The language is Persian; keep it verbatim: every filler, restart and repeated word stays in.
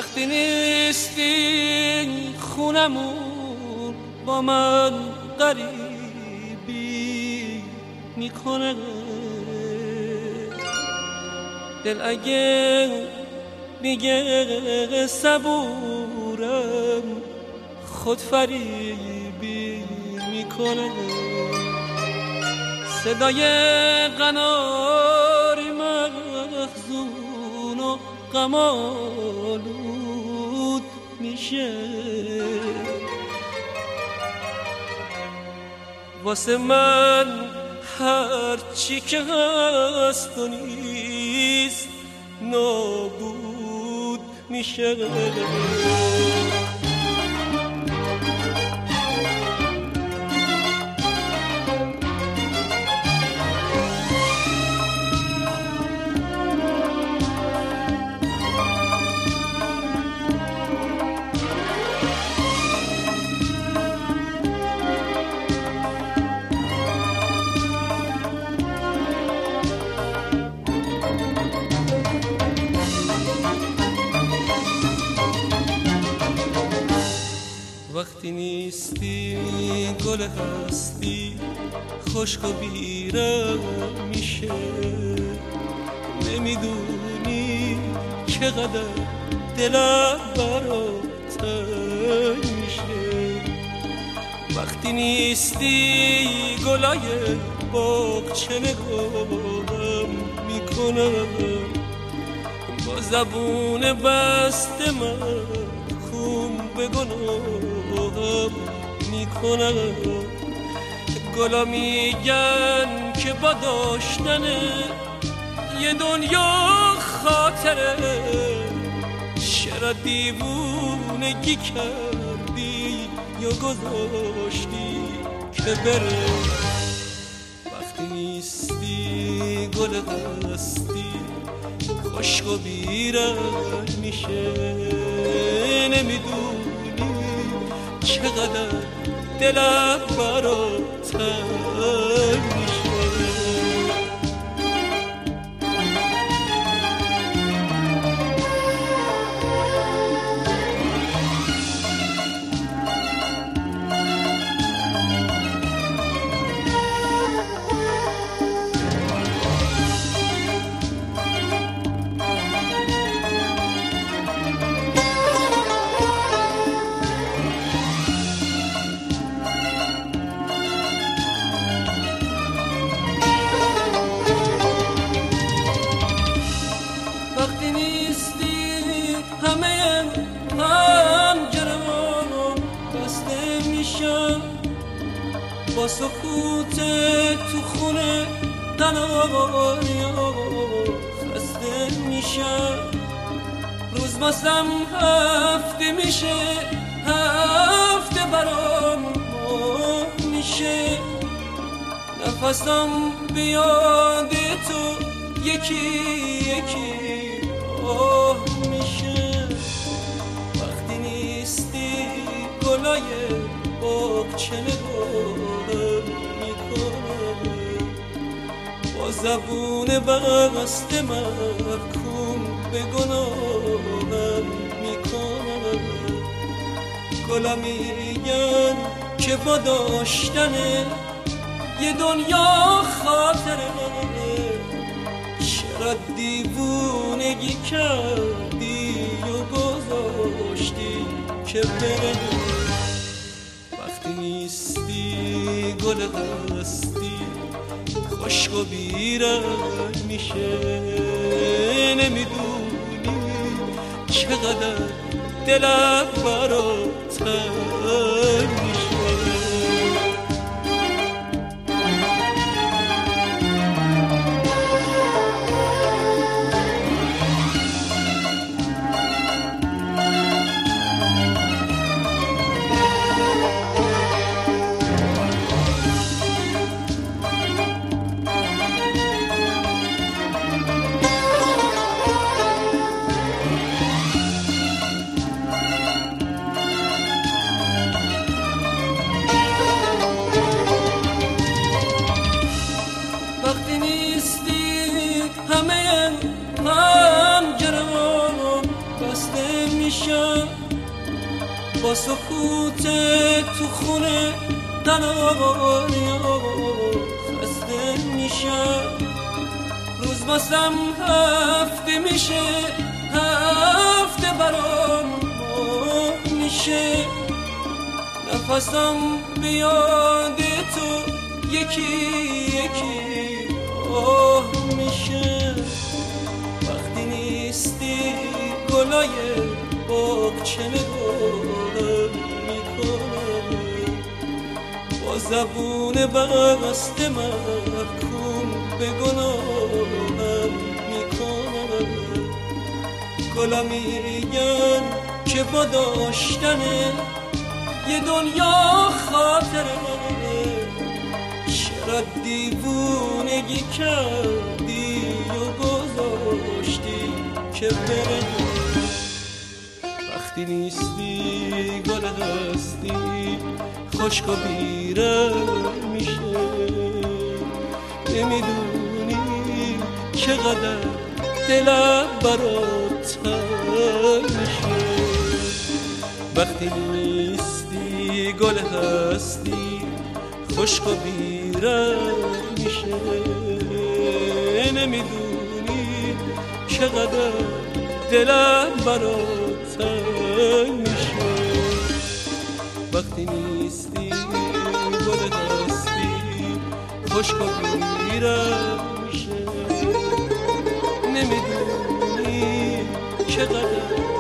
وقتی نیستی خونمون با من غریبی میکنه دل، اگه میگه صبورم خود فریبی میکنه. صدای قناری محزون و غم‌آلود میشه واسه من، هر چی که هست و نیست نابود میشه. وقتی نیستی گل هستی خشک و بیرم میشه، نمیدونی چقدر دلم برات تنگ میشه. وقتی نیستی گلای باغچه نگاهم میکنم، با زبون بسته من خون به گناهم میکنم. گلا میگن که با داشتن یه دنیا خاطره، چرا دیوونگی کردی یا گذاشتی که بره. وقتی نیستی گل هستی خشک و بیرنگ میشه، نمیدونی چقدر دلم برات تنگ میشه. وقتی نیستی همه پنجره‌ها بسته میشن، با سکوت تو خونه قناریا خسته میشن. روز واسم هفته میشه، هفته برام ماه میشه. نفسم بیاد تو یکی یکی آه میشه. وقتی نیستی گلای باغچه نگاهم میکنه، با زبون بسته محکوم به گناهم میکنه. گلا میگن که با داشتن یه دنیا خاطره، چرا دیوونگی کردی و گذاشتی که بره. وقتی نیستی گل هستی خشک و بیرنگ میشه، نمیدونی چقدر دلم برات تنگ میشه. تو خونه تنهایی خسته میشم، روز واسم هفته میشه، هفته برام ماه میشه، نفسم بیاد تو یکی یکی آه میشه. وقتی نیستی گلای باغچه نگاهم میکنم، با زبون بسته محکوم به گناهم میکنم. گلا میگن که با داشتن یه دنیا خاطره، چرا دیوونگی کردی و گذاشتی که بره. وقتی نیستی گل هستی خشک و بیره میشه، نمیدونی چقدر دلم برات تنگ میشه. وقتی نیستی گل هستی خشک و بیره میشه، نمیدونی چقدر دلم برات تنگ میشه. وقتی نیستی گل هستی خشک و بیره میشه، نمیدونی چقدر